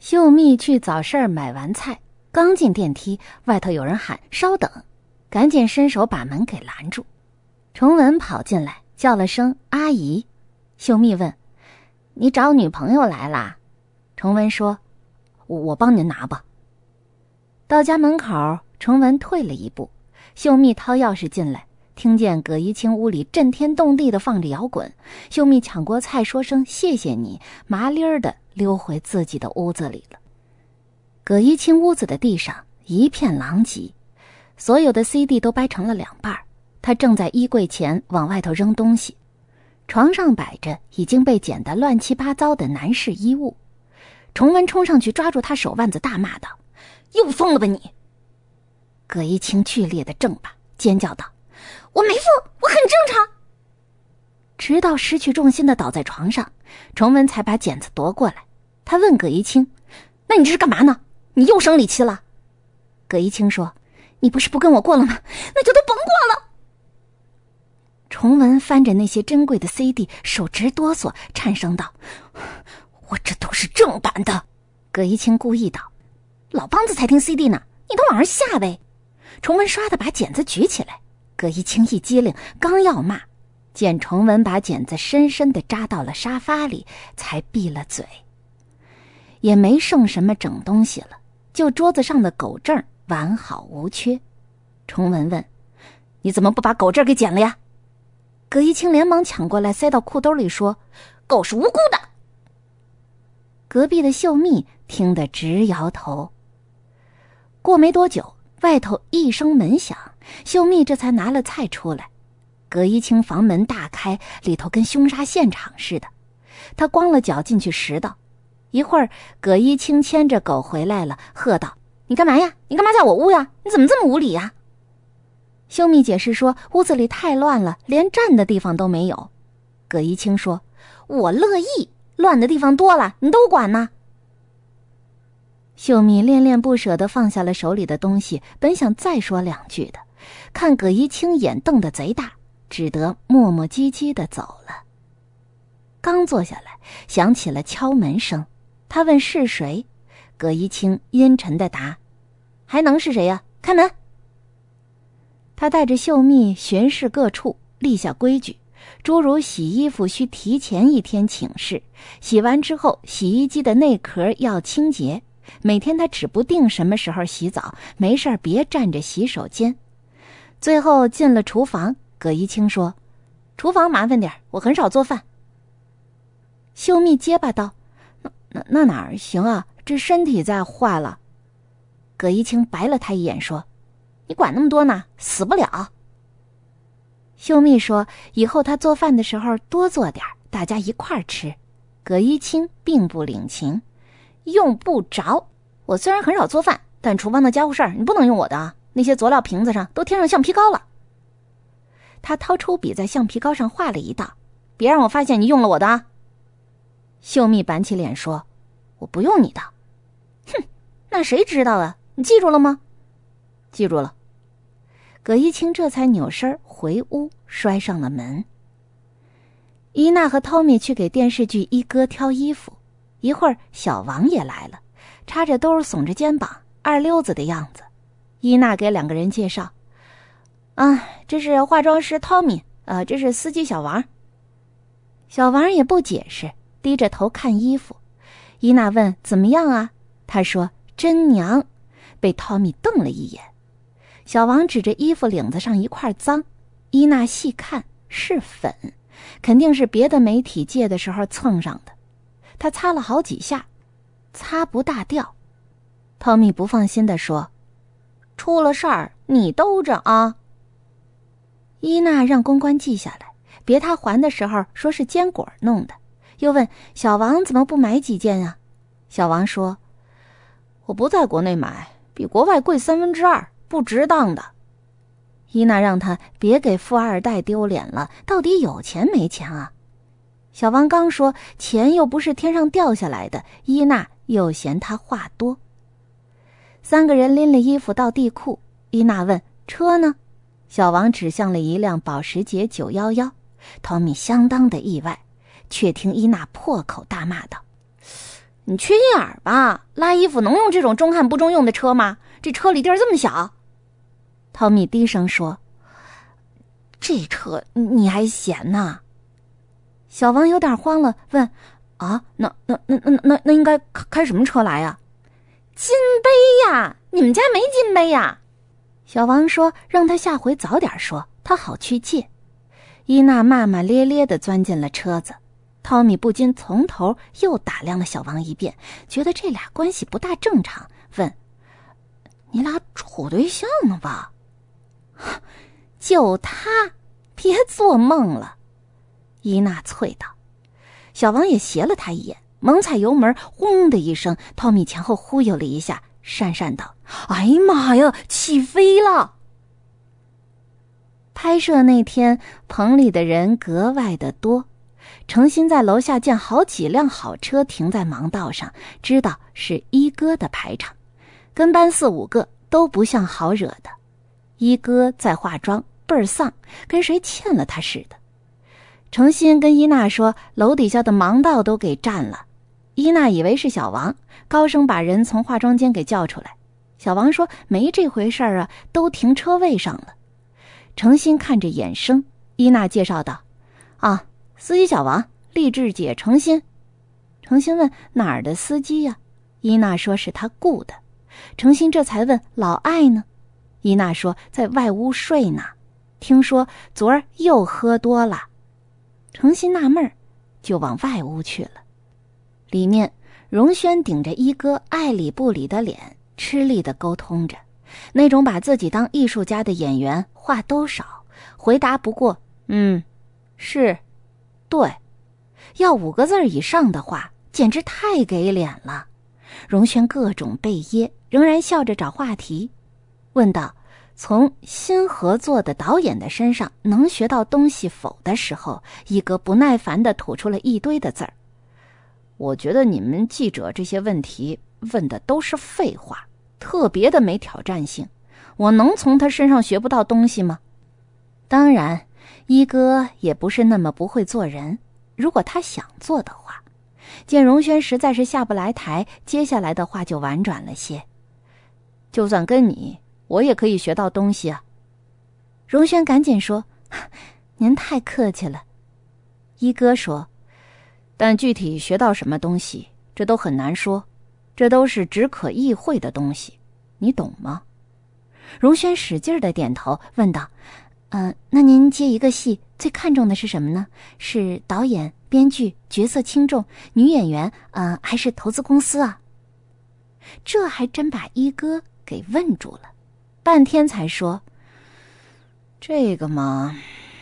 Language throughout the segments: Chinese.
秀蜜去早市买完菜，刚进电梯，外头有人喊稍等，赶紧伸手把门给拦住。崇文跑进来叫了声阿姨。秀蜜问：你找女朋友来啦？崇文说：我帮您拿吧。到家门口，崇文退了一步，秀蜜掏钥匙进来，听见葛一清屋里震天动地的放着摇滚，秀蜜抢过菜说声谢谢你，麻利儿的溜回自己的屋子里了。葛一清屋子的地上一片狼藉，所有的 CD 都掰成了两半，他正在衣柜前往外头扔东西。床上摆着已经被剪得乱七八糟的男士衣物。崇文冲上去抓住他手腕子大骂道：又疯了吧你！葛一清剧烈的挣扎，尖叫道：我没疯，我很正常。直到失去重心的倒在床上，崇文才把剪子夺过来。他问葛一清：那你这是干嘛呢？你又生理期了？葛一清说：你不是不跟我过了吗？那就都甭过了。崇文翻着那些珍贵的 CD， 手直哆嗦，颤声道：我这都是正版的。葛一清故意道：老梆子才听 CD 呢，你都往上下呗。崇文唰的把剪子举起来，葛一清一激灵，刚要骂，见崇文把剪子深深地扎到了沙发里，才闭了嘴。也没剩什么整东西了，就桌子上的狗证完好无缺。崇文问：你怎么不把狗证给剪了呀？葛一清连忙抢过来塞到裤兜里说：狗是无辜的。隔壁的秀蜜听得直摇头。过没多久，外头一声门响，秀蜜这才拿了菜出来。葛一清房门大开，里头跟凶杀现场似的。他光了脚进去拾到，一会儿葛一清牵着狗回来了，喝道：你干嘛呀？你干嘛在我屋呀？你怎么这么无理呀？秀蜜解释说屋子里太乱了，连站的地方都没有。葛一清说：我乐意，乱的地方多了，你都管呢。秀蜜恋恋不舍地放下了手里的东西，本想再说两句的，看葛一清眼瞪得贼大，只得磨磨唧唧地走了。刚坐下来，响起了敲门声，他问是谁，葛一清阴沉地答：还能是谁呀？开门。他带着秀蜜巡视各处，立下规矩，诸如洗衣服需提前一天请示，洗完之后洗衣机的内壳要清洁，每天他指不定什么时候洗澡，没事别占着洗手间。最后进了厨房，葛一清说：厨房麻烦点，我很少做饭。秀蜜结巴道：那哪儿行啊，这身体再坏了。葛一清白了他一眼说：你管那么多呢，死不了。秀蜜说以后他做饭的时候多做点，大家一块儿吃。葛一清并不领情：用不着，我虽然很少做饭，但厨房的家务事儿你不能用我的啊，那些佐料瓶子上都贴上橡皮膏了。他掏出笔在橡皮膏上画了一道：别让我发现你用了我的啊。秀蜜板起脸说：我不用你的。哼，那谁知道啊，你记住了吗？记住了。葛一清这才扭身回屋，摔上了门。伊娜和汤米去给电视剧一哥挑衣服，一会儿小王也来了，插着兜耸着肩膀，二溜子的样子。伊娜给两个人介绍：这是化妆师汤米，这是司机小王。小王也不解释，低着头看衣服。伊娜问怎么样啊？他说真娘，被汤米瞪了一眼。小王指着衣服领子上一块脏，伊娜细看是粉，肯定是别的媒体借的时候蹭上的。他擦了好几下，擦不大掉。汤米不放心地说：出了事儿你兜着啊。伊娜让公关记下来，别他还的时候说是坚果弄的，又问小王怎么不买几件啊？小王说：我不在国内买，比国外贵2/3，不值当的。伊娜让他别给富二代丢脸了，到底有钱没钱啊？小王刚说钱又不是天上掉下来的，伊娜又嫌他话多。三个人拎了衣服到地库，伊娜问车呢？小王指向了一辆保时捷911，汤米相当的意外，却听伊娜破口大骂道： 你缺心眼儿吧？拉衣服能用这种中汉不中用的车吗？这车里地儿这么小。汤米低声说：“这车你还嫌呐？”小王有点慌了，问：“啊，那应该开什么车来呀？”“金杯呀，你们家没金杯呀？”小王说：“让他下回早点说，他好去借。”伊娜骂骂咧咧地钻进了车子。汤米不禁从头又打量了小王一遍，觉得这俩关系不大正常，问：“你俩处对象呢吧？”“就他，别做梦了。”伊娜啐道。小王也斜了他一眼，猛踩油门，轰的一声，汤米前后忽悠了一下，讪讪道：“哎呀妈呀，起飞了！”拍摄那天，棚里的人格外的多。程心在楼下见好几辆好车停在盲道上，知道是一哥的排场，跟班4、5个都不像好惹的。一哥在化妆，倍儿丧，跟谁欠了他似的。程心跟伊娜说，楼底下的盲道都给占了。伊娜以为是小王，高声把人从化妆间给叫出来。小王说没这回事啊，都停车位上了。程心看着眼生，伊娜介绍道：“啊，司机小王，励志姐程心。”程心问：“哪儿的司机呀？”伊娜说是他雇的。程心这才问：“老艾呢？”伊娜说在外屋睡呢，听说昨儿又喝多了。程心纳闷儿，就往外屋去了。里面荣轩顶着一哥爱理不理的脸，吃力地沟通着。那种把自己当艺术家的演员话都少，回答不过是，对，要5个字以上的话简直太给脸了。荣轩各种被噎，仍然笑着找话题，问道：“从新合作的导演的身上能学到东西否？”的时候，一哥不耐烦地吐出了一堆的字儿。“我觉得你们记者这些问题问的都是废话，特别的没挑战性，我能从他身上学不到东西吗？”当然，一哥也不是那么不会做人，如果他想做的话。见荣轩实在是下不来台，接下来的话就婉转了些：“就算跟你，我也可以学到东西啊。”荣轩赶紧说：“您太客气了。”一哥说：“但具体学到什么东西，这都很难说，这都是只可意会的东西，你懂吗？”荣轩使劲的点头，问道：“那您接一个戏最看重的是什么呢？是导演、编剧、角色轻重、女演员，还是投资公司啊？”这还真把一哥给问住了，半天才说：“这个嘛，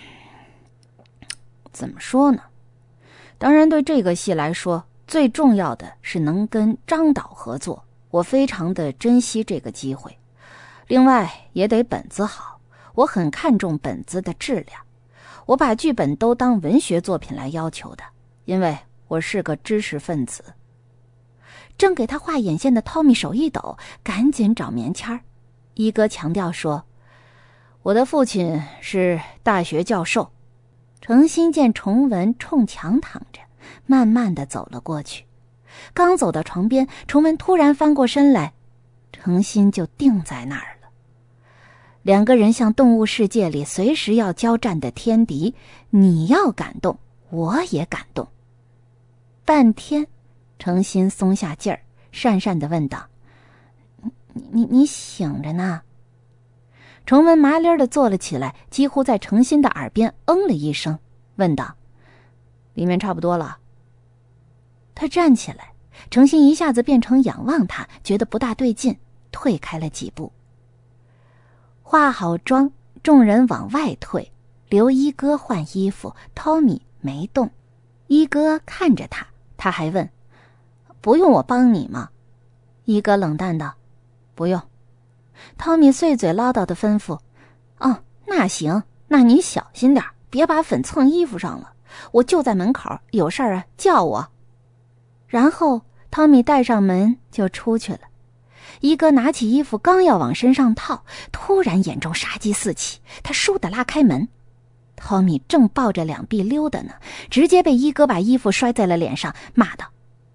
怎么说呢？当然对这个戏来说，最重要的是能跟张导合作，我非常的珍惜这个机会。另外也得本子好，我很看重本子的质量，我把剧本都当文学作品来要求的，因为我是个知识分子。”正给他画眼线的汤米手一抖，赶紧找棉签儿。一哥强调说：“我的父亲是大学教授。”程心见崇文冲墙躺着，慢慢地走了过去。刚走到床边，崇文突然翻过身来，程心就定在那儿了。两个人像动物世界里随时要交战的天敌，你要感动，我也感动。半天，程心松下劲儿，讪讪地问道：“你醒着呢？”崇文麻利地坐了起来，几乎在程心的耳边嗯了一声，问道：“里面差不多了。”他站起来，程心一下子变成仰望他，觉得不大对劲，退开了几步。化好妆，众人往外退，留一哥换衣服。汤米没动，一哥看着他，他还问：“不用我帮你吗？”一哥冷淡道：“不用。”汤米碎嘴唠叨的吩咐：“哦，那行，那你小心点，别把粉蹭衣服上了。我就在门口，有事儿叫我。”然后汤米带上门就出去了。一哥拿起衣服刚要往身上套，突然眼中杀机四起，他倏地拉开门。汤米正抱着两臂溜达呢，直接被一哥把衣服摔在了脸上，骂道：“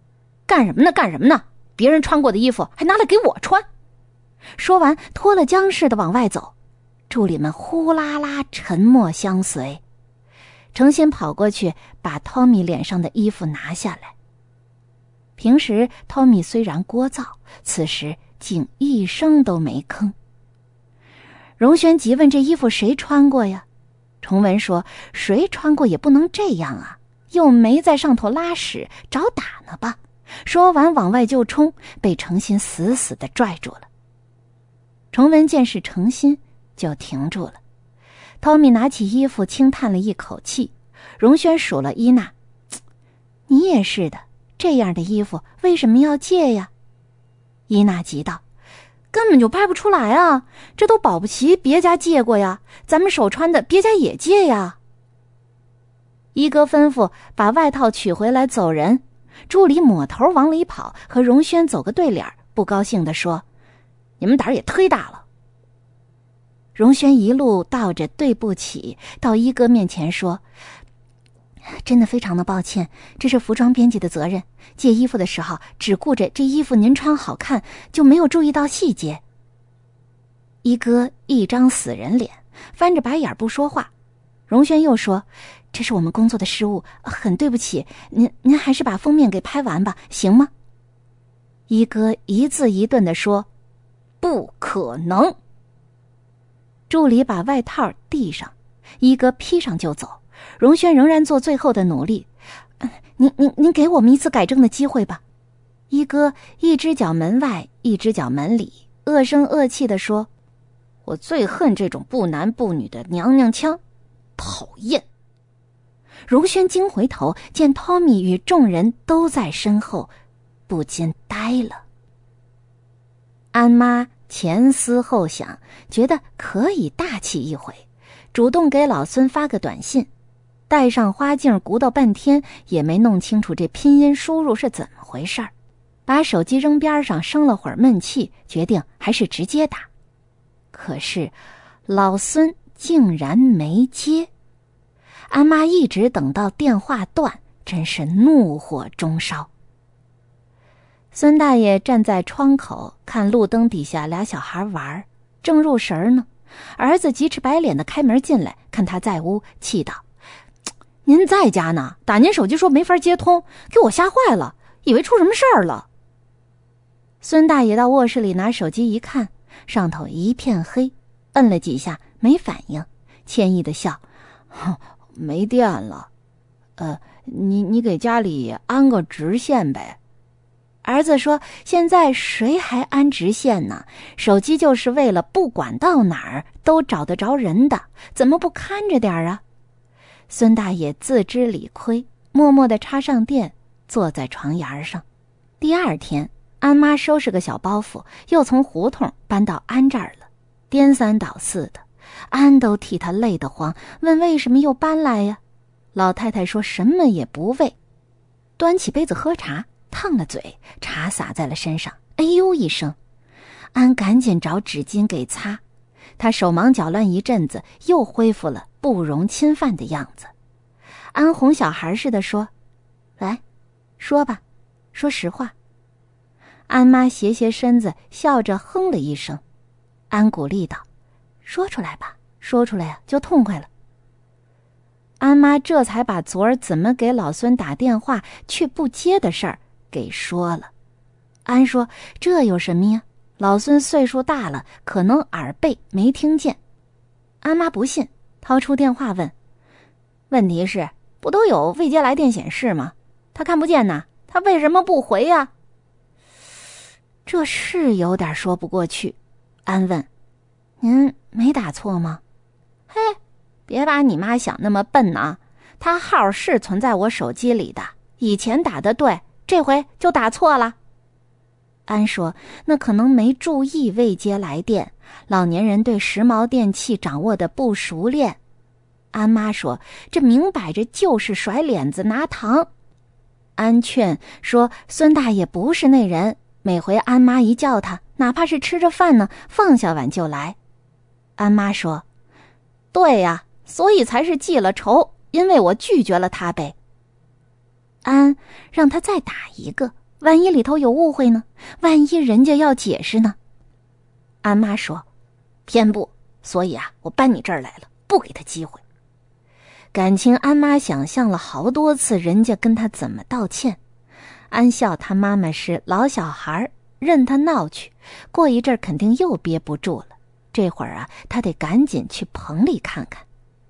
干什么呢？干什么呢？别人穿过的衣服还拿来给我穿。说完脱了缰似的往外走，助理们呼啦啦沉默相随。程心跑过去把汤米脸上的衣服拿下来。平时汤米虽然聒噪，此时竟一声都没吭。荣轩急问这衣服谁穿过呀？崇文说谁穿过也不能这样啊，又没在上头拉屎，找打呢吧。说完往外就冲，被程心死死地拽住了。崇文见是程心，就停住了。汤米拿起衣服轻叹了一口气。荣轩数了伊娜，你也是的，这样的衣服为什么要借呀？伊娜急道，根本就拍不出来啊，这都保不齐别家借过呀，咱们手穿的别家也借呀。一哥吩咐把外套取回来走人，助理抹头往里跑，和荣轩走个对脸，不高兴地说，你们胆儿也忒大了。荣轩一路道着对不起，到一哥面前说，真的非常的抱歉，这是服装编辑的责任，借衣服的时候只顾着这衣服您穿好看，就没有注意到细节。一哥一张死人脸，翻着白眼不说话。荣轩又说，这是我们工作的失误，很对不起，您还是把封面给拍完吧，行吗？一哥一字一顿地说，不可能。助理把外套递上，一哥披上就走。荣轩仍然做最后的努力，您给我们一次改正的机会吧。一哥一只脚门外，一只脚门里，恶声恶气地说，我最恨这种不男不女的娘娘腔，讨厌。荣轩惊回头，见汤米与众人都在身后，不禁呆了。安妈前思后想，觉得可以大气一回，主动给老孙发个短信，戴上花镜鼓捣半天也没弄清楚这拼音输入是怎么回事儿，把手机扔边上生了会儿闷气，决定还是直接打。可是老孙竟然没接。安妈一直等到电话断，真是怒火中烧。孙大爷站在窗口看路灯底下俩小孩玩，正入神呢，儿子急赤白脸的开门进来，看他在屋，气道，您在家呢，打您手机说没法接通，给我吓坏了，以为出什么事儿了。孙大爷到卧室里拿手机一看，上头一片黑，摁了几下没反应，歉意的笑，没电了，你给家里安个直线呗。儿子说，现在谁还安直线呢？手机就是为了不管到哪儿都找得着人的，怎么不看着点啊？孙大爷自知理亏，默默地插上电，坐在床沿上。第二天，安妈收拾个小包袱，又从胡同搬到安这儿了，颠三倒四的，安都替他累得慌，问为什么又搬来呀？老太太说什么也不为，端起杯子喝茶，烫了嘴，茶洒在了身上，哎呦一声。安赶紧找纸巾给擦，他手忙脚乱一阵子，又恢复了不容侵犯的样子。安哄小孩似的说，来，说吧，说实话。安妈斜斜身子，笑着哼了一声。安鼓励道，说出来吧，说出来呀，就痛快了。安妈这才把昨儿怎么给老孙打电话却不接的事儿给说了。安说，这有什么呀，老孙岁数大了，可能耳背没听见。安妈不信，掏出电话问，问题是不都有未接来电显示吗？他看不见呐，他为什么不回呀？这是有点说不过去。安问，您没打错吗？嘿，别把你妈想那么笨啊，她号是存在我手机里的，以前打的对，这回就打错了。安说，那可能没注意未接来电，老年人对时髦电器掌握的不熟练。安妈说，这明摆着就是甩脸子拿糖。安劝说，孙大爷不是那人，每回安妈一叫他，哪怕是吃着饭呢，放下碗就来。安妈说，对呀，所以才是记了仇，因为我拒绝了他呗。安让他再打一个， 万一里头有误会呢？万一人家要解释呢？安妈说，偏不，所以我搬你这儿来了，不给他机会。感情安妈想象了好多次人家跟他怎么道歉。安笑他妈妈是老小孩，任他闹去，过一阵肯定又憋不住了。这会儿他得赶紧去棚里看看。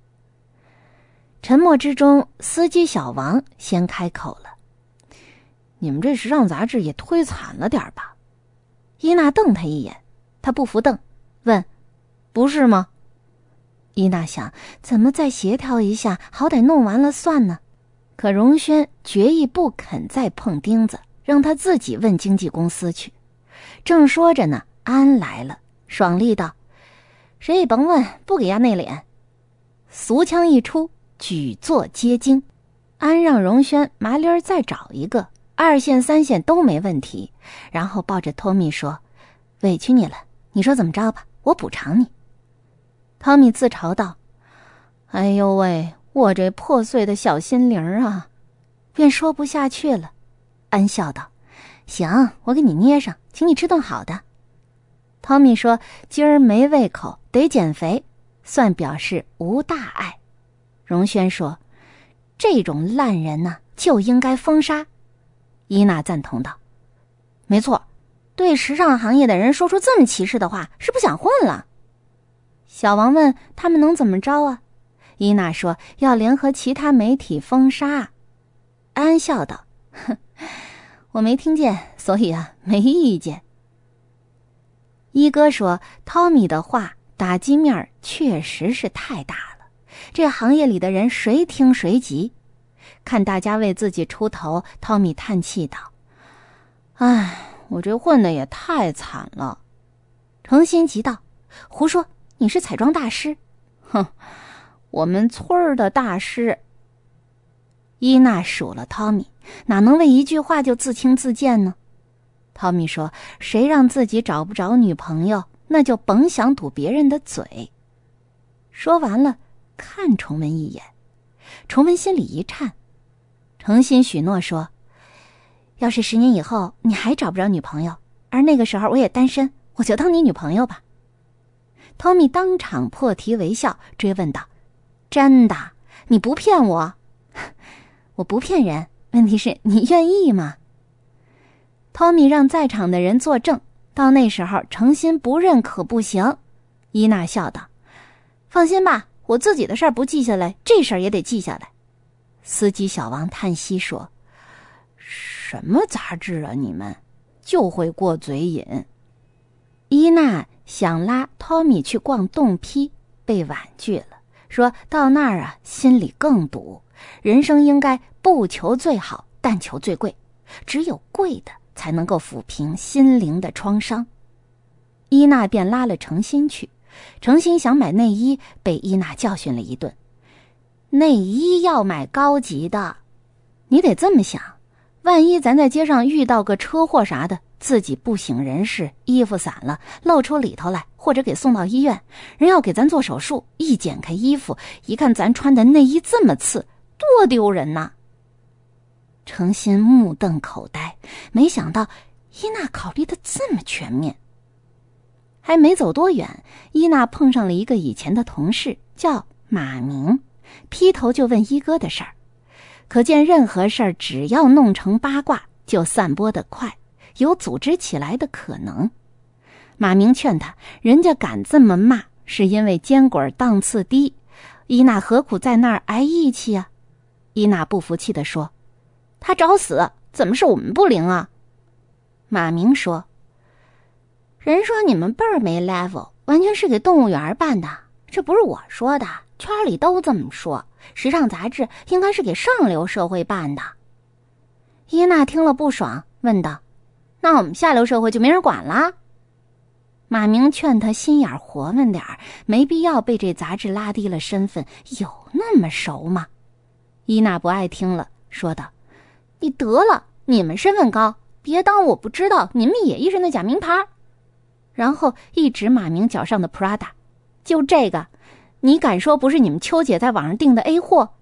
沉默之中，司机小王先开口了：“你们这时尚杂志也忒惨了点吧？”伊娜瞪他一眼，他不服瞪，问：“不是吗？”伊娜想，怎么再协调一下，好歹弄完了算呢？可荣轩决意不肯再碰钉子，让他自己问经纪公司去。正说着呢，安来了，爽利道：“谁也甭问，不给压内敛。”俗腔一出，举座皆惊。安让荣轩麻利儿再找一个，2线3线都没问题，然后抱着托米说：“委屈你了，你说怎么着吧，我补偿你。”汤米自嘲道：“哎呦喂，我这破碎的小心灵啊！”便说不下去了。安笑道：“行，我给你捏上，请你吃顿好的。”汤米说：“今儿没胃口，得减肥，算表示无大碍。”荣轩说：“这种烂人呢，就应该封杀。”伊娜赞同道：“没错，对时尚行业的人说出这么歧视的话，是不想混了。”小王问：“他们能怎么着啊？”伊娜说：“要联合其他媒体封杀。”安笑道：“哼，我没听见，所以没意见。”一哥说：“汤米的话打击面确实是太大了，这行业里的人谁听谁急。”看大家为自己出头，汤米叹气道：“哎，我这混的也太惨了。”程心急道：“胡说，你是彩妆大师。”“哼，我们村儿的大师。”伊娜数了汤米，哪能为一句话就自轻自贱呢？汤米说：“谁让自己找不着女朋友，那就甭想堵别人的嘴。”说完了，看崇文一眼。崇文心里一颤，诚心许诺说：“要是10年以后你还找不着女朋友，而那个时候我也单身，我就当你女朋友吧。”汤米当场破涕为笑，追问道：“真的？你不骗我？”“我不骗人，问题是你愿意吗？”汤米让在场的人作证，到那时候诚心不认可不行。伊娜笑道：“放心吧，我自己的事儿不记下来，这事儿也得记下来。”司机小王叹息说：“什么杂志啊，你们就会过嘴瘾。”伊娜想拉汤米去逛洞批，被婉拒了，说到那儿心里更堵，人生应该不求最好，但求最贵，只有贵的才能够抚平心灵的创伤。伊娜便拉了程心去，程心想买内衣，被伊娜教训了一顿。内衣要买高级的，你得这么想，万一咱在街上遇到个车祸啥的，自己不省人事，衣服散了，露出里头来，或者给送到医院，人要给咱做手术，一剪开衣服，一看咱穿的内衣这么次，多丢人呐！程心目瞪口呆，没想到伊娜考虑的这么全面。还没走多远，伊娜碰上了一个以前的同事，叫马明，劈头就问一哥的事儿。可见任何事儿只要弄成八卦，就散播得快，有组织起来的可能。马明劝他，人家敢这么骂，是因为监管档次低，伊娜何苦在那儿挨义气啊？伊娜不服气地说：“他找死，怎么是我们不灵啊？”马明说：“人说你们倍儿没 level， 完全是给动物园办的，这不是我说的，圈里都这么说，时尚杂志应该是给上流社会办的。”伊娜听了不爽，问道：“那我们下流社会就没人管了？”马明劝他心眼活泛点儿，没必要被这杂志拉低了身份，有那么熟吗？伊娜不爱听了，说道：“你得了，你们身份高，别当我不知道你们也一身的假名牌。”然后一指马明脚上的 Prada：“ 就这个，你敢说不是你们秋姐在网上订的 A 货？”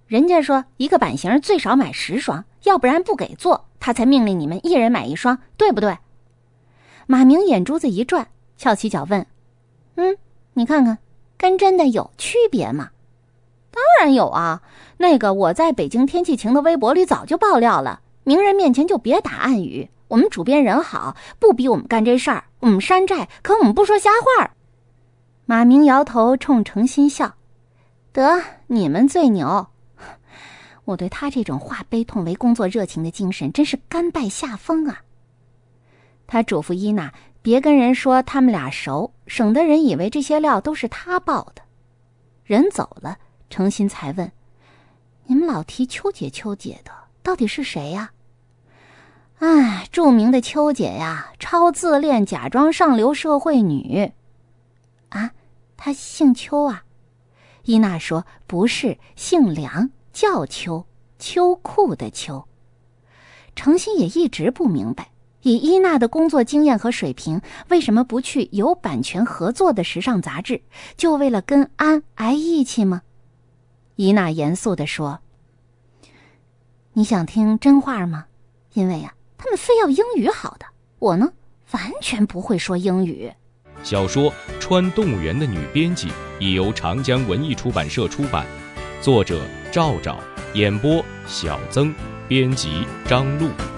人家说一个版型最少买10双，要不然不给做，他才命令你们1人买1双，对不对？马明眼珠子一转，翘起脚问：你看看，跟真的有区别吗？当然有啊，那个我在北京天气晴的微博里早就爆料了，名人面前就别打暗语，我们主编人好，不逼我们干这事儿，我们山寨，可我们不说瞎话。马明摇头冲程心笑，得，你们最牛。我对他这种化悲痛为工作热情的精神真是甘拜下风啊。他嘱咐伊娜别跟人说他们俩熟，省得人以为这些料都是他爆的。人走了，程心才问：你们老提秋姐的，到底是谁呀？著名的秋姐呀，超自恋，假装上流社会女。啊，她姓邱啊？伊娜说不是，姓梁，叫秋，秋裤的秋。程心也一直不明白，以伊娜的工作经验和水平，为什么不去有版权合作的时尚杂志，就为了跟安挨义气吗？伊娜严肃地说：你想听真话吗？因为他们非要英语好的，我呢完全不会说英语。 小说《穿动物园的女编辑》已由长江文艺出版社出版，作者赵找，演播小曾，编辑张璐。